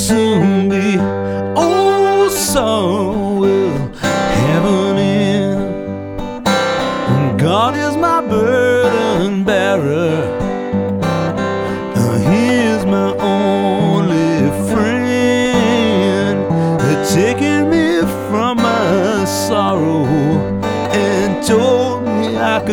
soon be. Oh, so will heaven end. God is my burden bearer.